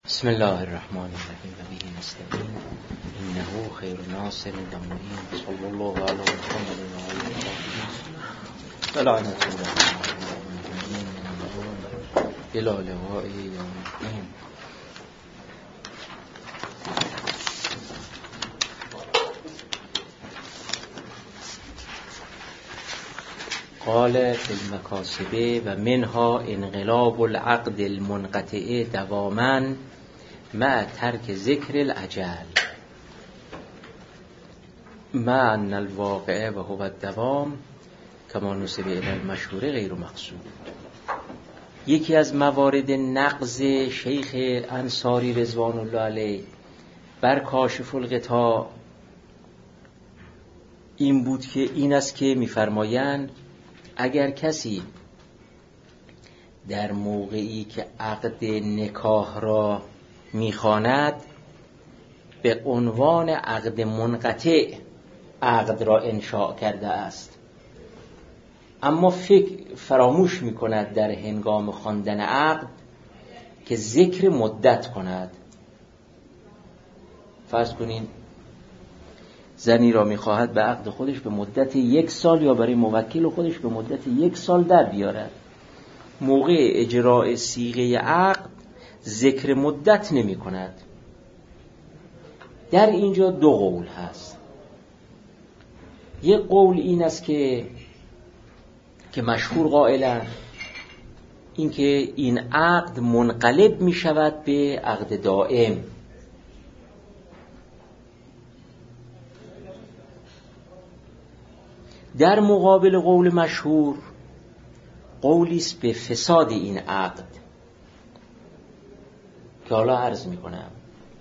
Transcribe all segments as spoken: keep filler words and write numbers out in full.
بسم الله الرحمن الرحیم و به نستعین انه خیر ناصر و معین صلی الله علی محمد و آله و لعنت الله الى لقاء یوم الدین. قال فی المکاسب و منها انقلاب العقد المنقطع دواما مع ترک ذکر العجل مع ان الواقع و هو الدوام کما نسب الی المشهور غیر مقصود. یکی از موارد نقض شیخ انصاری رضوان الله علیه بر کاشف الغطا این بود که این است که می‌فرمایند اگر کسی در موقعی که عقد نکاح را میخواند به عنوان عقد منقطع عقد را انشاء کرده است، اما فکر فراموش میکند در هنگام خواندن عقد که ذکر مدت کند. فرض کنین زنی را میخواهد به عقد خودش به مدت یک سال یا برای موکل خودش به مدت یک سال در بیارد. موقع اجراء صیغه عقد ذکر مدت نمی کند. در اینجا دو قول هست. یک قول این است که که مشهور قائلن این که این عقد منقلب می شود به عقد دائم. در مقابل قول مشهور قولی است به فساد این عقد که حالا عرض می کنم.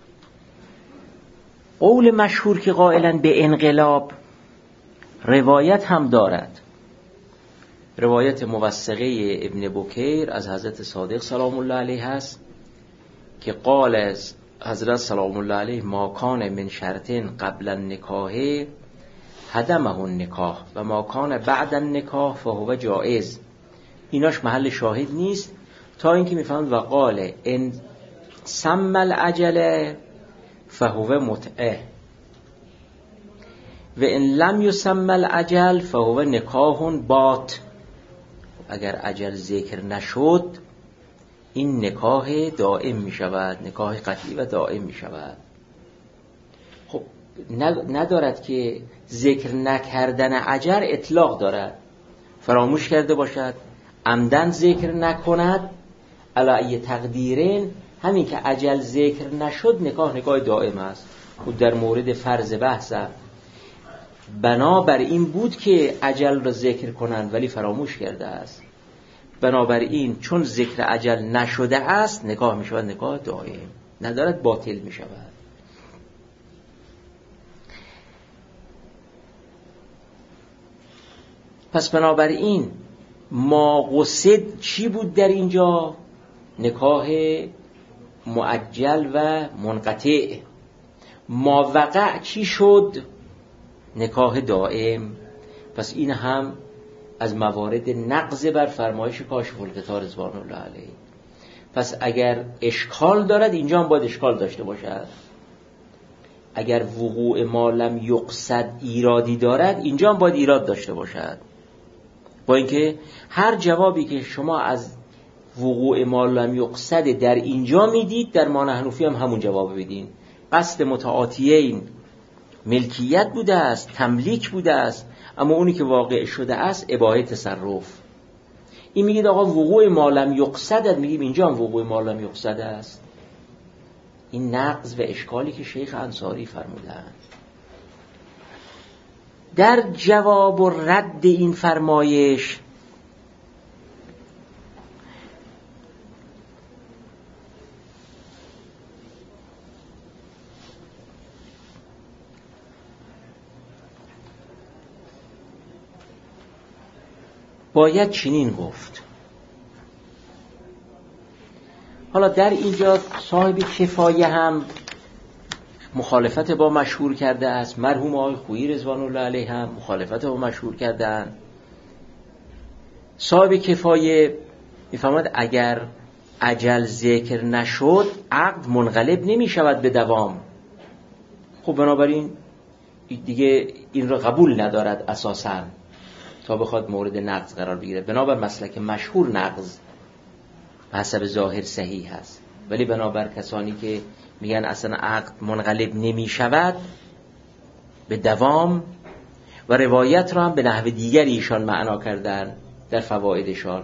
قول مشهور که قائلن به انقلاب روایت هم دارد، روایت موثقه ابن بکیر از حضرت صادق سلام الله علیه هست که قال از حضرت سلام الله علیه ما کان من شرط قبل النکاح هدمه النکاح و ما کان بعد النکاح فهو جائز. ایناش محل شاهد نیست تا اینکه میفهمند و قال ان سم العجل فهو متعه و ان لم یسم العجل فهو نکاح بات. اگر عجل ذکر نشد این نکاح دائم می شود، نکاح قطعی و دائم می شود. خب ندارد که ذکر نکردن عجل اطلاق دارد، فراموش کرده باشد عمدن ذکر نکند علی تقدیرین، همین که عجل ذکر نشد نکاح نکاح دائم است. خود در مورد فرض بحث بنابر این بود که عجل را ذکر کنند ولی فراموش کرده است. بنابراین چون ذکر عجل نشده است نکاح می شود نکاح دائم، ندارد باطل می شود. پس بنابراین ما قصد چی بود در اینجا؟ نکاح معجل و منقطع. ما وقع چی شد؟ نکاح دائم. پس این هم از موارد نقض بر فرمایش کاشف الغطا رضوان الله علیه. پس اگر اشکال دارد اینجا هم باید اشکال داشته باشد. اگر وقوع ما لم یقصد ایرادی دارد اینجا هم باید ایراد داشته باشد. با اینکه هر جوابی که شما از وقوع ما لم یقصد در اینجا میدید در ما نحنفی هم همون جواب بدین. قصد متعاطیین ملکیت بوده است، تملیک بوده است، اما اونی که واقع شده است اباحه تصرف. این میگید آقا وقوع ما لم یقصد، میگیم اینجا هم وقوع ما لم یقصد است. این نقض و اشکالی که شیخ انصاری فرمودند. در جواب و رد این فرمایش باید چنین گفت. حالا در اینجا صاحب کفایه هم مخالفت با مشهور کرده است، مرحوم آقای خویی رضوان الله علیه هم مخالفت با مشهور کردن. صاحب کفایه میفهمد اگر اجل ذکر نشد عقد منقلب نمی شود به دوام. خب بنابراین دیگه این رو قبول ندارد اساساً تا بخواد مورد نقض قرار بگیره. بنابر مسلک مشهور نقض حسب ظاهر صحیح هست، ولی بنابر کسانی که میگن اصلا عقد منقلب نمی شود به دوام و روایت را هم به نحو دیگری ایشان معنا کردن در فوائدشان،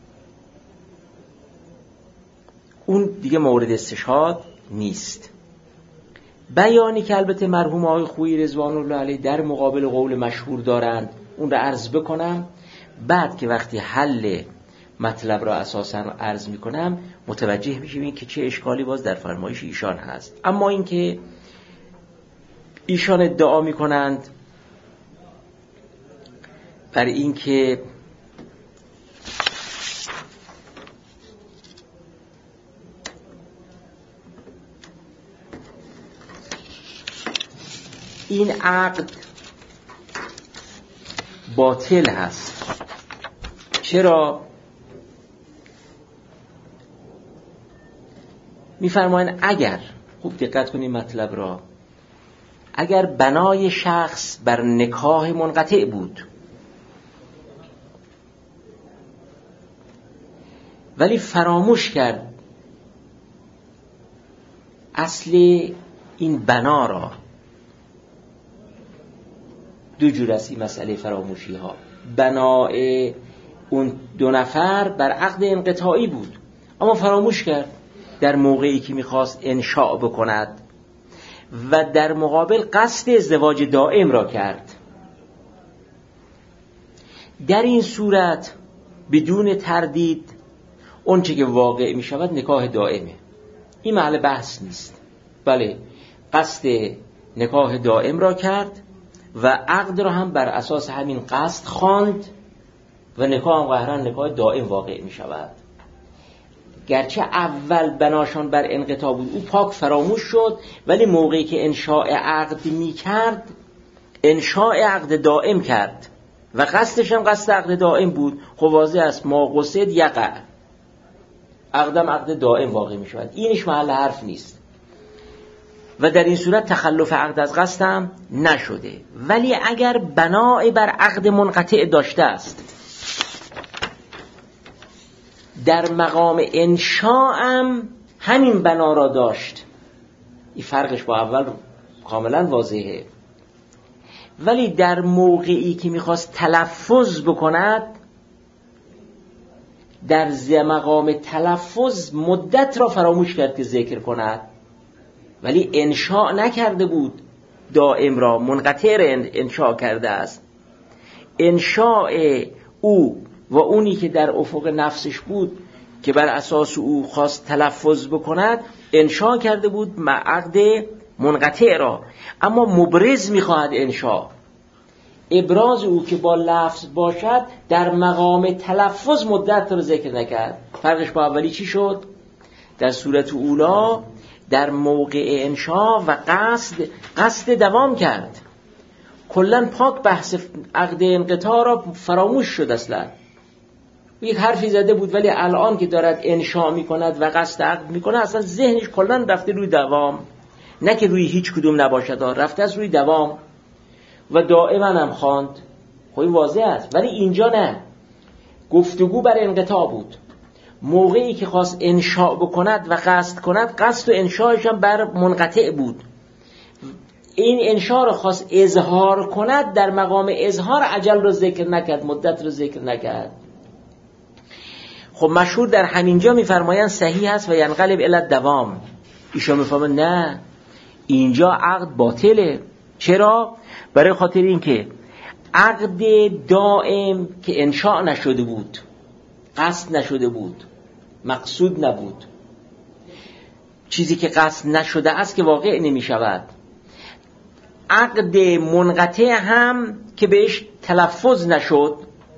اون دیگه مورد استشهاد نیست. بیانی که البته مرحوم آقای خویی رضوان الله علیه در مقابل قول مشهور دارند اون را عرض بکنم، بعد که وقتی حل مطلب را اساساً عرض میکنم متوجه میشیم که چه اشکالی باز در فرمایش ایشان هست. اما اینکه ایشان ادعا میکنند بر اینکه این عقد باطل هست، چرا؟ میفرمایند اگر، خوب دقت کنید مطلب را، اگر بنای شخص بر نکاح منقطع بود ولی فراموش کرد اصل این بنا را، دو جور است این مسئله فراموشی ها. بنای اون دو نفر بر عقد انقطاعی بود اما فراموش کرد در موقعی که میخواست انشاء بکند و در مقابل قصد ازدواج دائم را کرد. در این صورت بدون تردید اون چه که واقع میشود نکاح دائمه، این محل بحث نیست. بله، قصد نکاح دائم را کرد و عقد را هم بر اساس همین قصد خواند و نکاح هم قهرا نکاح دائم واقع می شود. گرچه اول بناشان بر انقطاع بود، او پاک فراموش شد، ولی موقعی که انشاء عقد می کرد انشاء عقد دائم کرد و قصدش هم قصد عقد دائم بود. خب واضح است ما قصد یقع، عقدم عقد دائم واقع می شود، اینش محل حرف نیست و در این صورت تخلف عقد از قصد هم نشده. ولی اگر بنای بر عقد منقطع داشته است، در مقام انشاء هم همین بنا را داشت، این فرقش با اول کاملا واضحه، ولی در موقعی که میخواست تلفظ بکند در مقام تلفظ مدت را فراموش کرد که ذکر کند، ولی انشاء نکرده بود، دائم را منقطع را انشاء کرده است. انشاء او و اونی که در افق نفسش بود که بر اساس او خواست تلفظ بکند انشاء کرده بود عقد منقطع را، اما مبرز میخواهد انشاء، ابراز او که با لفظ باشد در مقام تلفظ مدت را ذکر نکرد. فرقش با اولی چی شد؟ در صورت اولا در موقع انشاء و قصد قصد دوام کرد، کلن پاک بحث عقد انقطاع را فراموش شد. اصلا یک حرفی زده بود ولی الان که دارد انشاء میکند و قصد عقد میکنه اصلا ذهنش کلن رفته روی دوام، نه که روی هیچ کدوم نباشد، رفته از روی دوام و دائما هم خواند. خب واضح است، ولی اینجا نه، گفتگو بر انقطاع بود. موقعی که خواست انشاء بکند و قصد کند قصد و انشاءش هم بر منقطع بود. این انشاء را خواست اظهار کند، در مقام اظهار اجل را ذکر نکرد، مدت را ذکر نکرد. خب مشهور در همینجا میفرمایند صحیح است و ینقلب الی الدوام. ایشون میفرمایند نه، اینجا عقد باطله. چرا؟ برای خاطر اینکه عقد دائم که انشاء نشده بود، قصد نشده بود، مقصود نبود، چیزی که قصد نشده است که واقع نمی شود. عقد منقطع هم که بهش تلفظ نشد،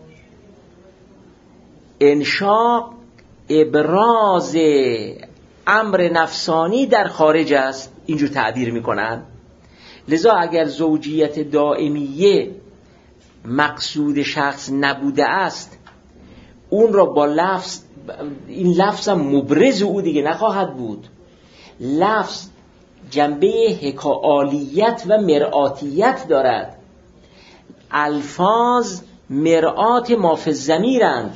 انشاء ابراز امر نفسانی در خارج است، اینجور تعبیر میکنن. لذا اگر زوجیت دائمیه مقصود شخص نبوده است، اون را با لفظ این لفظ هم مبرز او دیگه نخواهد بود. لفظ جنبه حکایالیت و مرآتیت دارد. الفاظ مرآت ما فی الضمیرند.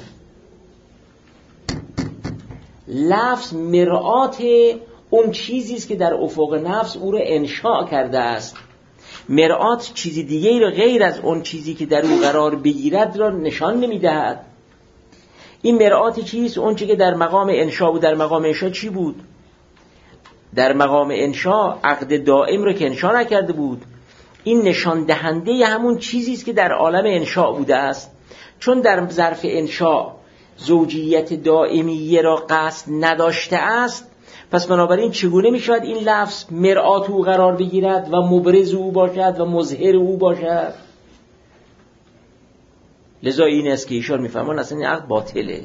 لفظ مرآت اون چیزی است که در افق نفس او را انشاء کرده است. مرآت چیزی دیگه را غیر از اون چیزی که در او قرار بگیرد را نشان نمیدهد. این مرآت چیست؟ اون چیزی که در مقام انشاء و در مقام انشاء چی بود؟ در مقام انشاء عقد دائم رو که انشاء نکرده بود. این نشان دهنده همون چیزی است که در عالم انشاء بوده است. چون در ظرف انشاء زوجیت دائمیه را قصد نداشته است، پس بنابراین چگونه می شود این لفظ مرآت او قرار بگیرد و مبرز او باشد و مظهر او باشد؟ لذا این است که ایشان می فرمان اصلا این عقد باطله.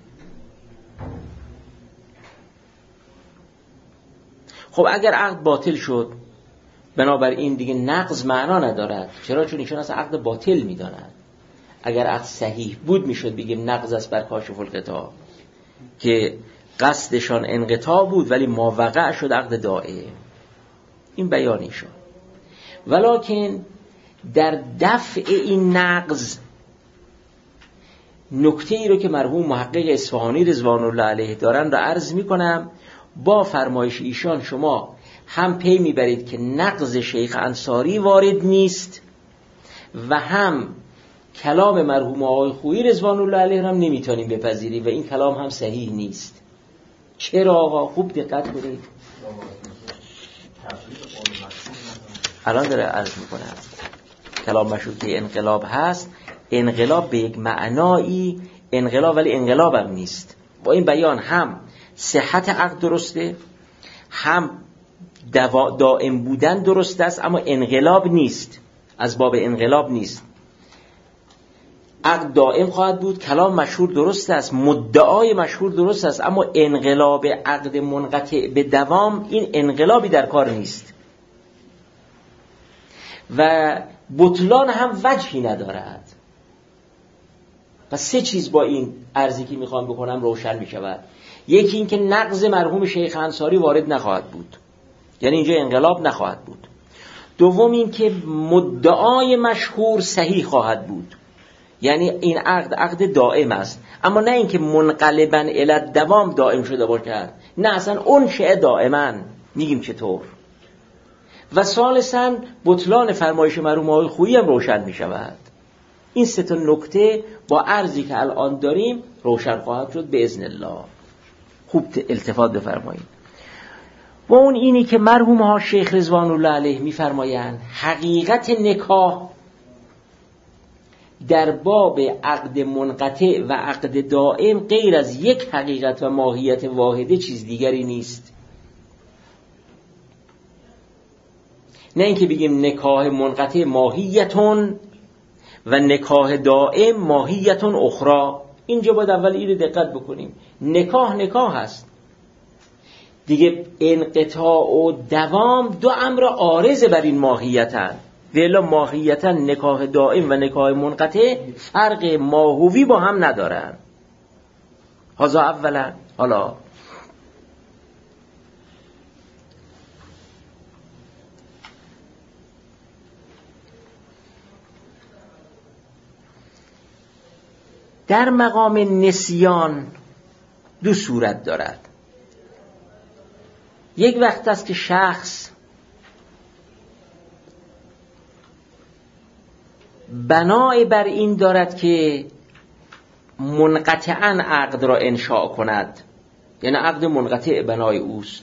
خب اگر عقد باطل شد، بنابراین دیگه نقض معنا ندارد. چرا؟ چون ایشان اصلا عقد باطل می دانند. اگر عقد صحیح بود میشد بگیم نقض است بر کاشف القطاع، که قصدشان انقطاع بود ولی ما وقع شد عقد دائم. این بیانی شد. ولکن در دفع این نقض نکته ای رو که مرحوم محقق اصفهانی رضوان الله علیه دارن را عرض می کنم. با فرمایش ایشان شما هم پی میبرید که نقض شیخ انصاری وارد نیست و هم کلام مرحوم آقای خویی رضوان الله علیه هم نمیتونیم بپذیریم و این کلام هم صحیح نیست. چرا آقا؟ خوب دقت کنید. الان داره عرض میکنه کلام مشهور که انقلاب هست. انقلاب به یک معنایی انقلاب، ولی انقلاب هم نیست. با این بیان هم صحت عقد درسته، هم دائم بودن درست است، اما انقلاب نیست. از باب انقلاب نیست. عقد دائم خواهد بود. کلام مشهور درست است، مدعای مشهور درست است، اما انقلاب عقد منقطع به دوام، این انقلابی در کار نیست و بطلان هم وجهی ندارد. پس سه چیز با این عرضی که میخوام بکنم روشن میشود. یکی این که نقض مرحوم شیخ انصاری وارد نخواهد بود، یعنی اینجا انقلاب نخواهد بود. دوم این که مدعای مشهور صحیح خواهد بود، یعنی این عقد عقد دائم است، اما نه اینکه منقلباً الی الدوام دائم شده باشد، نه اصلا اون شیء دائما. میگیم چطور؟ و ثالثاً بطلان فرمایش مرحوم آقای خویی هم روشن می شود. این سه تا نکته با عرضی که الان داریم روشن خواهد شد باذن الله. خوب التفات بفرمایید. و اون اینی که مرحوم ها شیخ رضوان الله علیه می فرمایند حقیقت نکاح در باب عقد منقطع و عقد دائم غیر از یک حقیقت و ماهیت واحده چیز دیگری نیست. نه اینکه بگیم نکاح منقطع ماهیتون و نکاح دائم ماهیتون اخرى. اینجا باید اول اینو دقت بکنیم. نکاح نکاح هست دیگه، انقطاع و دوام دو امر عارض بر این ماهیتن. ولی ماهیتا نکاح دائم و نکاح منقطع فرق ماهوی با هم ندارن. هذا اولا. حالا در مقام نسیان دو صورت دارد. یک وقت است که شخص بنای بر این دارد که منقطعاً عقد را انشاء کند، یعنی عقد منقطع بنای اوست.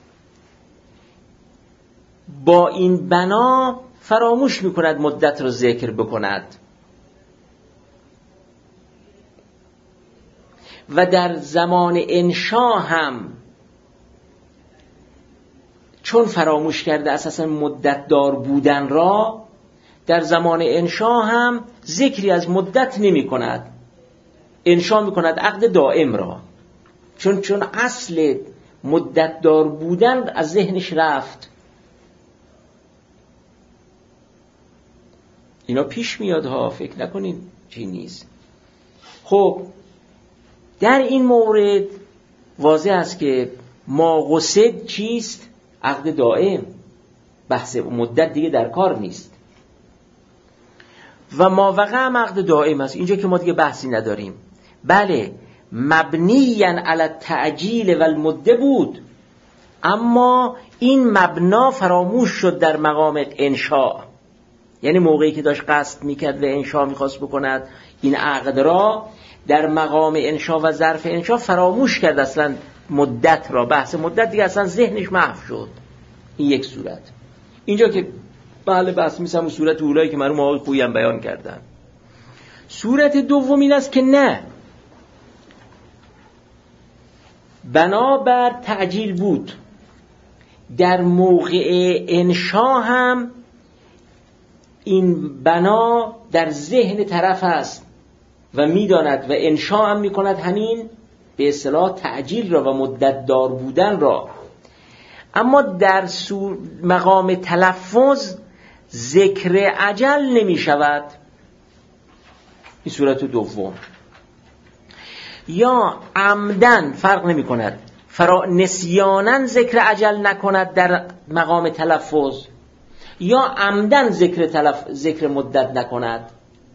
با این بنا فراموش میکند مدت را ذکر بکند و در زمان انشاء هم چون فراموش کرده اساساً مدت دار بودن را، در زمان انشاء هم ذکری از مدت نمی کند. انشاء می کند عقد دائم را، چون چون اصل مدت دار بودن از ذهنش رفت. اینا پیش میاد ها، فکر نکنین چی نیست. خب در این مورد واضح است که ما قصد چیست؟ عقد دائم. بحث مدت دیگه در کار نیست. و ما وقع هم عقد دائم است. اینجا که ما دیگه بحثی نداریم. بله مبنیاً علی التعجیل و المده بود، اما این مبنا فراموش شد در مقام انشاء. یعنی موقعی که داشت قصد میکرد و انشاء میخواست بکند این عقد را، در مقام انشاء و ظرف انشاء فراموش کرد اصلا مدت را. بحث مدت دیگه اصلا ذهنش محو شد. این یک صورت. اینجا که بله بحث میسم صورت اولایی که مرحوم آقای خویی هم بیان کردن. صورت دوم این است که نه، بنابر تعجیل بود، در موقع انشاء هم این بنا در ذهن طرف است و میداند و انشاء هم میکند همین به اصطلاح تعجیل را و مدت دار بودن را. اما در مقام تلفظ ذکر اجل نمی شود. این صورت دوم. یا عمدن فرق نمی کند، فرا نسیانن ذکر اجل نکند در مقام تلفظ، یا عمدن ذکر تلف... ذکر مدت نکند.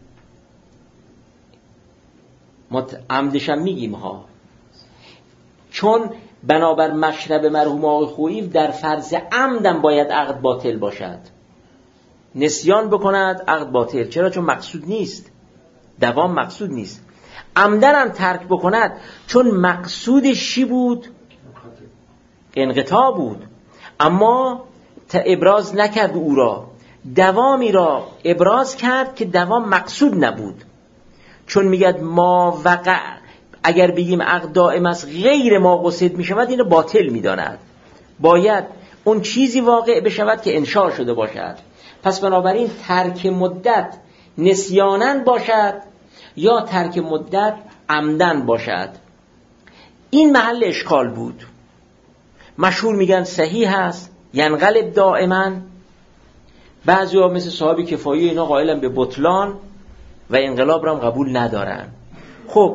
مت... عمدشم میگیم ها، چون بنابر مشرب مرحوم آقای خویی در فرض عمدن باید عقد باطل باشد. نسیان بکند عقد باطل. چرا؟ چون مقصود نیست، دوام مقصود نیست. عمدن هم ترک بکند چون مقصودش چی بود؟ انقطاع بود، اما ابراز نکرد او را، دوامی را ابراز کرد که دوام مقصود نبود. چون میگد ما وقع، اگر بگیم عقد دائم است غیر ما قصد میشود، اینو باطل میداند. باید اون چیزی واقع بشود که انشاء شده باشد. پس بنابراین ترک مدت نسیانن باشد یا ترک مدت عمدن باشد. این محل اشکال بود. مشهور میگن صحیح هست، ینقلب دائما. بعضی ها مثل صحابی کفایی اینا قائلن به بطلان و انقلاب را هم قبول ندارن. خب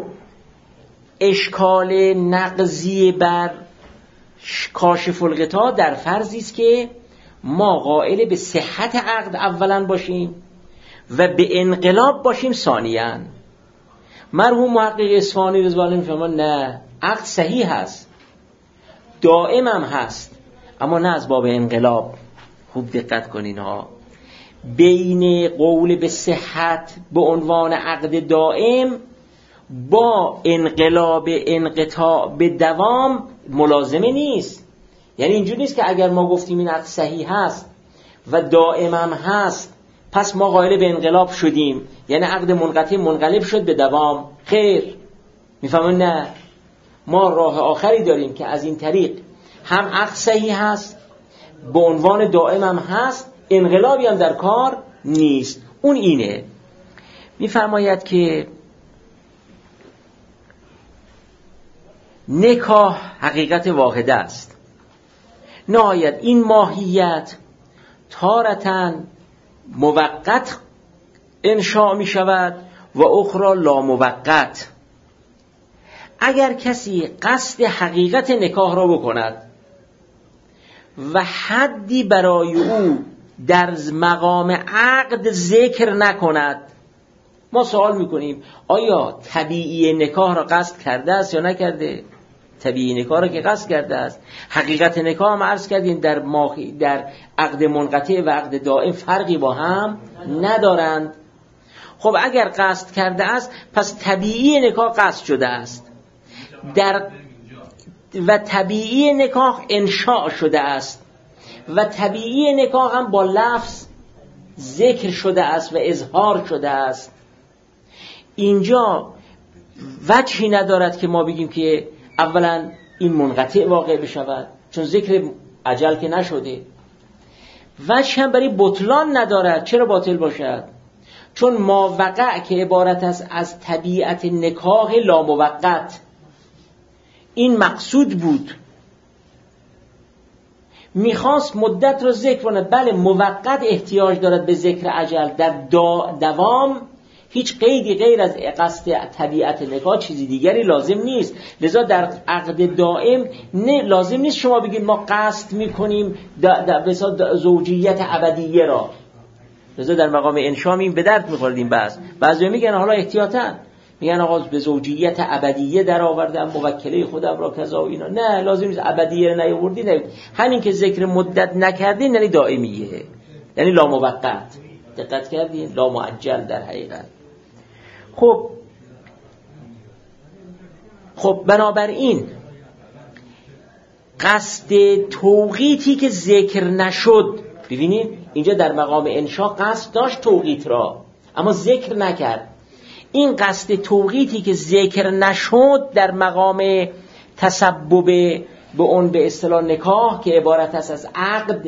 اشکال نقضی بر کاشف الغطا در فرضی است که ما قائل به صحت عقد اولا باشیم و به انقلاب باشیم ثانیاً. مرحوم محقق اصفهانی رضوان الله میفرمان نه، عقد صحیح هست، دائم هم هست، اما نه از باب انقلاب. خوب دقت کنین ها، بین قول به صحت به عنوان عقد دائم با انقلاب انقطاع به دوام ملازمه نیست. یعنی اینجوری نیست که اگر ما گفتیم این عقد صحیح هست و دائم هم هست پس ما قائل به انقلاب شدیم، یعنی عقد منقطع منقلب شد به دوام. خیر، میفهمون نه، ما راه آخری داریم که از این طریق هم عقد صحیح هست، به عنوان دائم هم هست، انقلابی هم در کار نیست. اون اینه. میفرماید که نکاح حقیقت واحده است، نهایت این ماهیت تارتاً موقت انشاء می شود و اخرى لا موقت. اگر کسی قصد حقیقت نکاح را بکند و حدی برای او در مقام عقد ذکر نکند، ما سوال میکنیم آیا طبیعی نکاح را قصد کرده است یا نکرده؟ طبیعی نکاح را که قصد کرده است. حقیقت نکاح هم عرض کردیم در ماخی در عقد منقطع و عقد دائم فرقی با هم ندارند. خب اگر قصد کرده است پس طبیعی نکاح قصد شده است در و طبیعی نکاح انشاء شده است و طبیعی نکاح هم با لفظ ذکر شده است و اظهار شده است. اینجا وجهی ندارد که ما بگیم که اولا این منقطع واقع بشود، چون ذکر اجل که نشده. وجه هم برای بطلان ندارد. چرا باطل باشد؟ چون ما وقع که عبارت است از طبیعت نکاح لا موقت، این مقصود بود، میخواست مدت رو ذکر کنه. بله موقت احتیاج دارد به ذکر اجل در دوام هیچ قیدی غیر از قصد طبیعت نکاح چیزی دیگری لازم نیست. لذا در عقد دائم نه لازم نیست شما بگید ما قصد میکنیم به زوجیت ابدیه را. لذا در مقام انشا این به درد میخورد این بحث. بعضی میگن حالا احتیاطاً میگن آقا به زوجیت ابدیه در آوردم موکله خودم را کذا و اینا. نه لازم نیست ابدیه رو نیاوردی، نه همین که ذکر مدت نکردین یعنی دائمیه، یعنی لا موقت. دقت کردین؟ لا معجل در حقیقت. خب خب بنابراین قصد توقیتی که ذکر نشد، ببینید اینجا در مقام انشا قصد داشت توقیت را اما ذکر نکرد. این قصد توقیتی که ذکر نشد در مقام تسبب به اون به اصطلاح نکاح که عبارت است از عقد،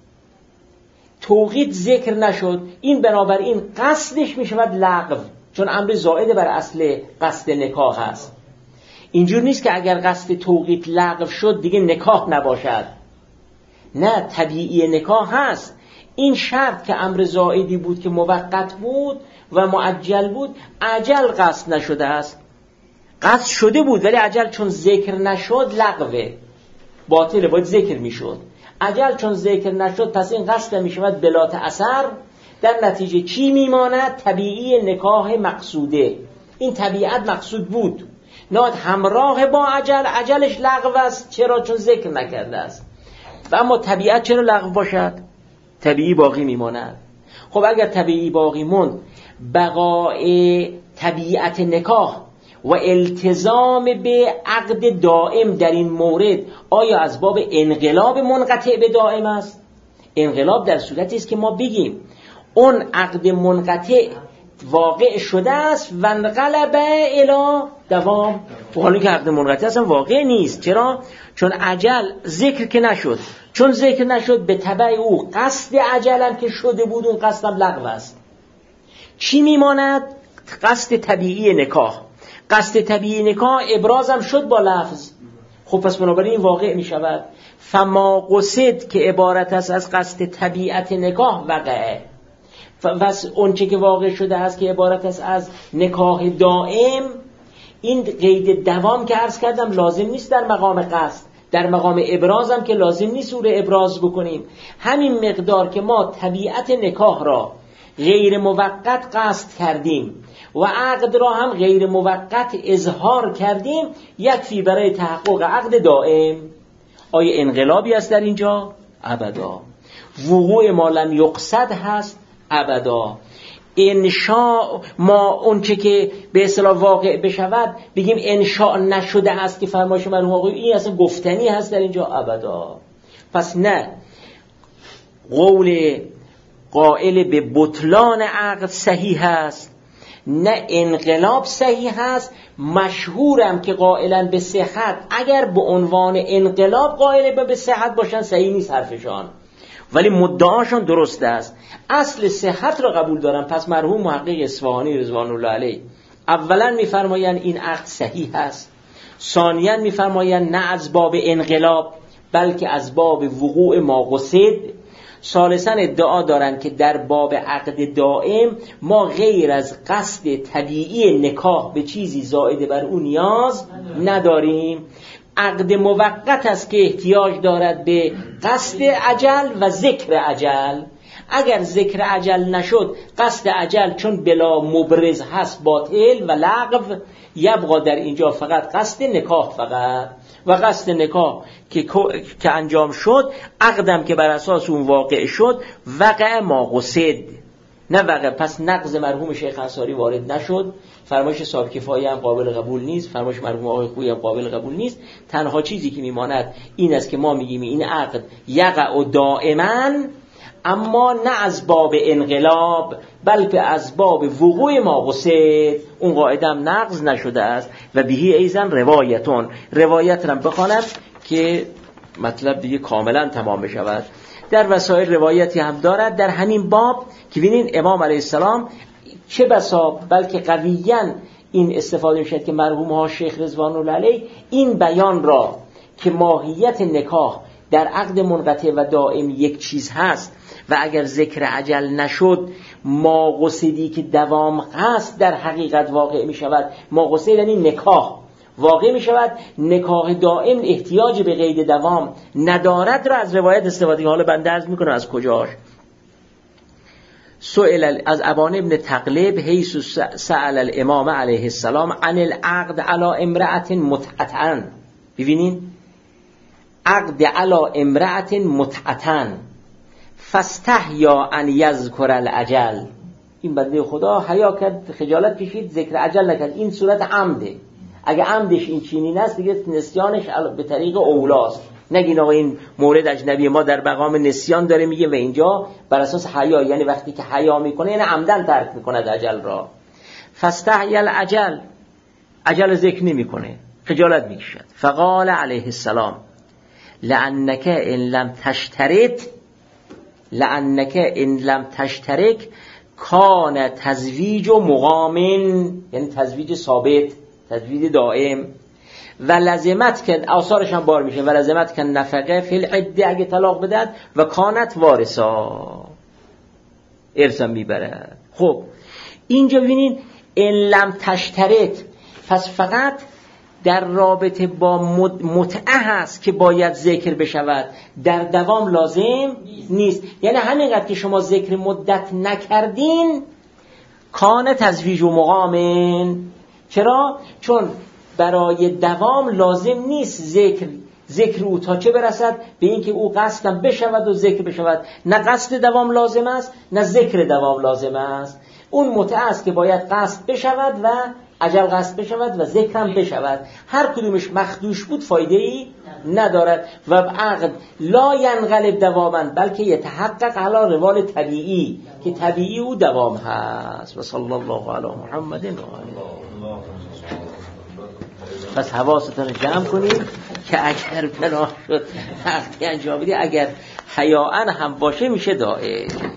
توقیت ذکر نشد، این بنابراین قصدش می شود لغو، چون امر زائد بر اصل قصد نکاح هست. اینجور نیست که اگر قصد توقیت لغو شد دیگه نکاح نباشد. نه، طبیعی نکاح هست. این شرط که امر زائدی بود که موقت بود و معجل بود، عجل قصد نشده است. قصد شده بود ولی عجل چون ذکر نشد لغوه، باطله، باید ذکر میشد. عجل چون ذکر نشد پس این قصد میشود بلا اثر. در نتیجه چی میماند؟ طبیعی نکاح مقصوده. این طبیعت مقصود بود، ناد همراه با عجل، عجلش لغو است. چرا؟ چون ذکر نکرده است. و اما طبیعت چرا لغو باشد؟ طبیعی باقی میماند. خب اگر طبیعی باقی موند، بقای طبیعت نکاح و التزام به عقد دائم در این مورد آیا از باب انقلاب منقطع به دائم است؟ انقلاب در صورتی است که ما بگیم اون عقد منقطع واقع شده است و انقلب الی دوام. و حالا که عقد منقطع اصلا واقع نیست. چرا؟ چون عجل ذکر که نشد. چون ذکر نشد به تبع او قصد عجلم که شده بود اون قصدم لغو است. چی میماند؟ قصد طبیعی نکاح. قصد طبیعی نکاح ابرازم شد با لفظ. خب پس بنابراین واقع می شود. فما قصد که عبارت است از قصد طبیعت نکاح وقعه. پس اون چه که واقع شده است که عبارت است از نکاح دائم، این قید دوام که عرض کردم لازم نیست در مقام قصد. در مقام ابرازم که لازم نیست او رو ابراز بکنیم. همین مقدار که ما طبیعت نکاح را غیر موقت قصد کردیم و عقد را هم غیر موقت اظهار کردیم، یکفی برای تحقق عقد دائم. آیا انقلابی است در اینجا؟ ابدا. وقوع ما لم یقصد هست؟ ابدا. انشاء ما اون چه که به اصطلاح واقع بشود بگیم انشاء نشده است که فرمایش مرحوم آقای این اصلا گفتنی هست در اینجا؟ ابدا. پس نه قول قائل به بطلان عقد صحیح است، نه انقلاب صحیح است. مشهورم که قائلن به صحت، اگر به عنوان انقلاب قائل به صحت باشن صحیح نیست حرفشان، ولی مدعاشون درست است. اصل صحت را قبول دارن. پس مرحوم محقق اصفهانی رضوان الله علیه اولا میفرمایند این عقد صحیح است، ثانیا میفرمایند نه از باب انقلاب بلکه از باب وقوع ما قصد، ثالثا ادعا دارند که در باب عقد دائم ما غیر از قصد طبیعی نکاح به چیزی زائد بر اون نیاز نداریم. عقد موقت است که احتیاج دارد به قصد عجل و ذکر عجل. اگر ذکر عجل نشد، قصد عجل چون بلا مبرز هست باطل و لغو، یبقا در اینجا فقط قصد نکاح فقط. و قصد نکاح که, که انجام شد، عقدم که بر اساس اون واقع شد، وقع ما قصد، نه وقع. پس نقض مرحوم شیخ انصاری وارد نشد. فرمایش صاحب کفایه هم قابل قبول نیست، فرمایش مرحوم آقای خویی هم قابل قبول نیست. تنها چیزی که میماند این است که ما میگیم این عقد یقع و دائما، اما نه از باب انقلاب بلکه از باب وقوع ما قصد. اون قاعده هم نقض نشده است. و بهی ایزن روایتون، روایت را بخوانم که مطلب دیگه کاملا تمام بشود. در وسائل روایتی هم دارد در همین باب که ببینین امام علیه السلام چه بسا بلکه قویاً این استفاده میشد که مرحوم ها شیخ رضوان الله علیه این بیان را که ماهیت نکاح در عقد منقطع و دائم یک چیز هست و اگر ذکر اجل نشد ما قصدی که دوام هست در حقیقت واقع می شود. ما قصد یعنی نکاح واقع می شود. نکاح دائم احتیاج به قید دوام ندارد را از روایت استفاده. حالا بنده عرض می کنم از کجاش. سئل از ابان ابن تغلب حیث سأل الامام علیه السلام عن العقد علی امرأة متعتن. ببینین عقد علی امرأة متعتن فاستحیا ان یذکر الاجل. این بنده خدا حیا کرد، خجالت کشید، ذکر اجل نکرد. این صورت عمده. اگه عمدش این چینی است دیگه نسیانش به طریق اولاست. نگین آقا این مورد اجنبی ما در مقام نسیان داره میگه و اینجا بر اساس حیا، یعنی وقتی که حیا میکنه یعنی عمدن ترک میکنه اجل را. فاستحیا الاجل، اجل ذکر نمیکنه، خجالت میکشد. فقال علیه السلام لعنک ان لم تشترط لعنک ان لم تشترک کان تزویج و مقامن، یعنی تزویج ثابت، تزویج دائم. و لازمت که آثارش هم بار میشه و لازمت که نفقه فی العده اگه طلاق بدد و کانت وارثا، ارثا میبرد. خب اینجا ببینین ان لم تشترط، پس فقط در رابطه با متعه هست که باید ذکر بشود، در دوام لازم نیست. یعنی همینقدر که شما ذکر مدت نکردین کان تزویج و مقامن. چرا؟ چون برای دوام لازم نیست ذکر ذکر او تا چه برسد به اینکه او قصدم بشود و ذکر بشود. نه قصد دوام لازم است نه ذکر دوام لازم است. اون متعه است که باید قصد بشود و اجل قصد بشود و ذکر هم بشود. هر کدومش مخدوش بود فایده ای ندارد و عقد لا ینقلب دواما بلکه یتحقق علی روال طبیعی که طبیعی او دوام هست. و صلی الله علی محمد و آله. پس حواستون رو جمع کنید که اگر پناه شد وقتی انجام بدی اگر حیاءن هم باشه میشه دائم.